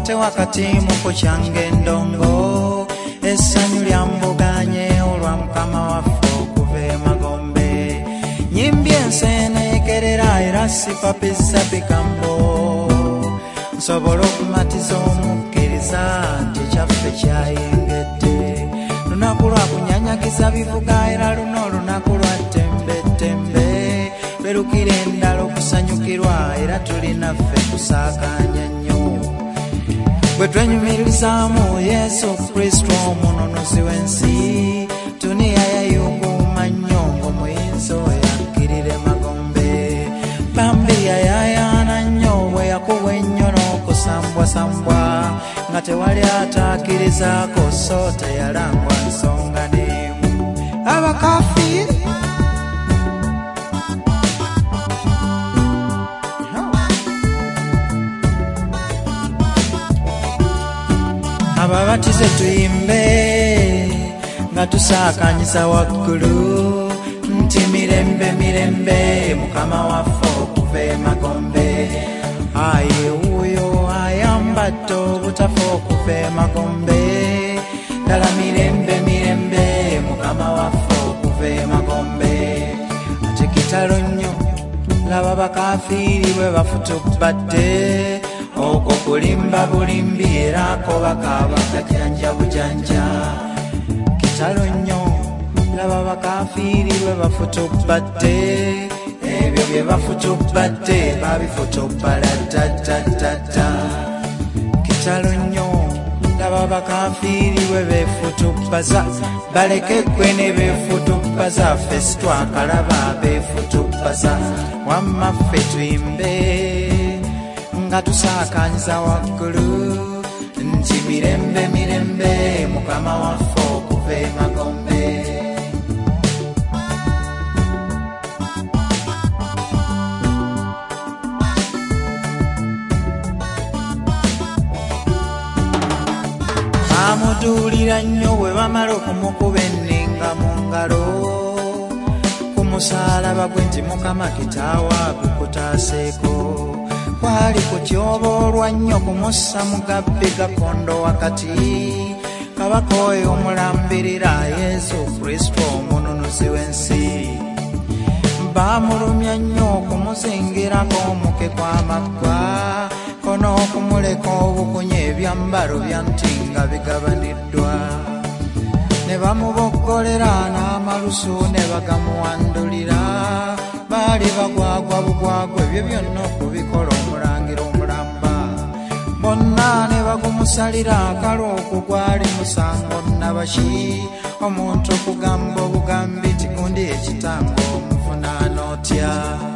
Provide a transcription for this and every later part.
ate wakati muko kyange ndongo essanyu lyambuganye olwa mukama waffe okuva emagombe nyimbye ensene ekerera era sipapisa bigambo nsobola okumatiza omukkiriza nti kyaffe kyayengedde lunaku lwa kunyanyagiza bivuga era luno olunaku lwa tembetembe lwerukira endala okusanyukirwa era tulina ffe kusaakanya nnyo bwe twenyumirizaamu Yesu Kristo omununuzi w'ensi duniya yayuguuma nnyo ng'omuyinza oyo akkirire magombe bambi yayayaana nnyo bwe yakuba ennyo n'okusambwasambwa nga tewali atakkirizaako so teyalangwa nsonga n'emu abakafiiri ababatize tuyimbe nga tusaakanyiza waggulu nti mirembe mirembe mukama waffe okuva emagombe aye wuyo ayambadde obutafa okuva emagombe ddala mirembe mirembe mukama waffe okuva emagombe ate kitalo nnyo laba bakafiiri bwe bafutubbadde okwo kulimba bulimbi era ko bakaaba kajanja bujanja kitalo nnyo laba bakafiiri bwe bafutubbadde ebyo bye bafutubbadde babifutubbala ddaddaddadda kitalo nnyo laba bakafiiri bwe beefutubbaza baleke ggwe ne beefutubbaza ffe sitwakalaba beefutubbaza wamma ffe tuyimbe nga tusaakanyiza waggulu nti mirembe mirembe mukama waffe okuva emagombe bamuduulira nnyo bwe bamala okumukuba enninga mu ngalo ku musaalaba gwe nti mukama kitaawa gukutaaseeko kwali kutyoboolwa nnyo kumussa mugabbi gakondo wakati kabaka oyo omulambirira Yesu Kristo omununuzi w'ensi baamulumya nnyo okumuzingirako omuke kw'amaggwa kono okumuleka obukunya ebyambalo bya nti nga bigabaniddwa ne bamuboggolera n'amalusu ne bagamuwandulira baali bagwagwa bugwagwa ebyo byonna okubikola omulangira omulamba bonna ne bagumusalira akalo okugwali musango nabaki omuntu okugamba obugambi ti gundi ekitango omuvunaana otya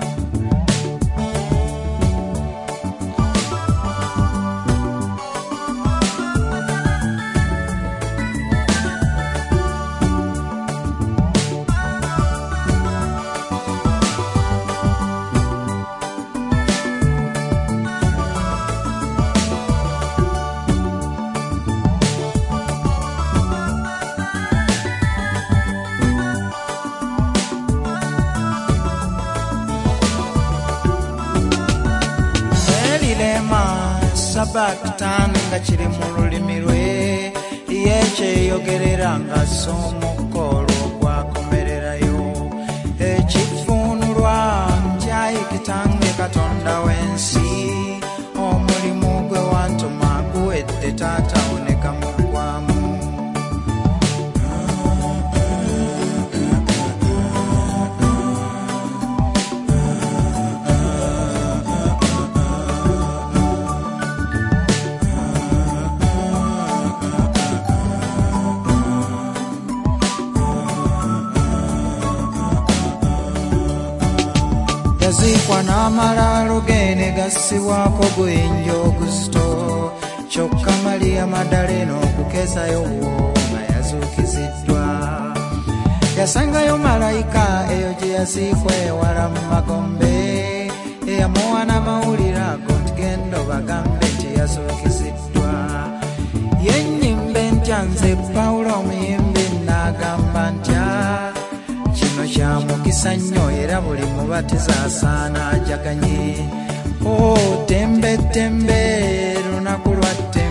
sabakitano nga kiri mu lulimi lwe yekyeyogerera nga soomukolo ogwakomererayo ekivuunulwa nkyayi kitange katonda w'ensi omulimu gwe wantuma guwedde taata oneka muggwamu yaziikwa n'amalaalo ge ne gassibwako guyinja oguzito kyokka Mariya Madalena okukezayo nga yazuukiziddwa yasangayo malayika eyo gye yaziikwa ewala mu magombe eyamuwa n'amawulire ago nti genda obagambe nti yazuukiziddwa yennyimba entya nze Pawulo omuyimbi n'agamba ntya kino kya mukisa nnyo era buli mubatiza asaana ajaganye tembe tembe lunaku lwa tembe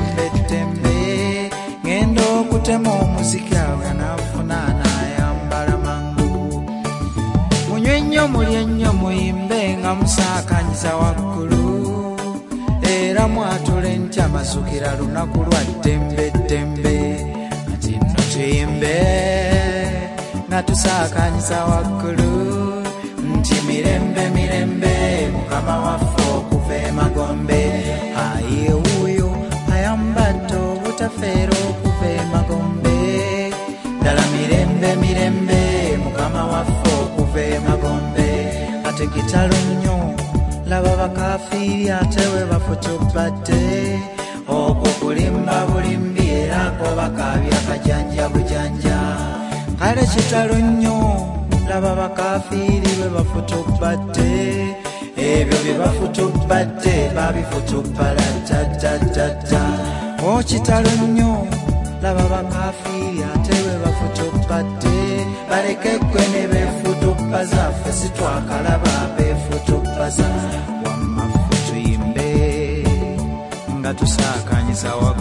mutema omuziki awe anaafuna n'ayambala mangu. Munywe nnyo mulye nnyo muyimbe nga musaakanyiza waggulu, era mwatule ntya masukira lunaku lwa ddembe ddembe. Ati nno tuyimbe nga tusaakanyiza waggulu nti mirembe mirembe mukama waffe okuva emagombe. Aye wuuyo ayambadde obutafeera okuva emagombe, ddala mirembe mirembe mukama waffe okuva emagombe. Ate kitalo nnyo laba bakafiiri ate we bafutubadde, okwo kulimba bulimbi era ko bakaabya kajanja bujanja. Kale kitalo nnyo laba bakafiiri we bafutubadde, ebyo bye bafutubadde babifutubbala jjajjajjajja. O kitalo nnyo laba bakafiiri ate we bafutubadde, baleke ggwe ne beefutubbaza ffe sitwakalaba beefutubbaza. Wamma ffe tuyimbe nga tusaakanyiza waggulu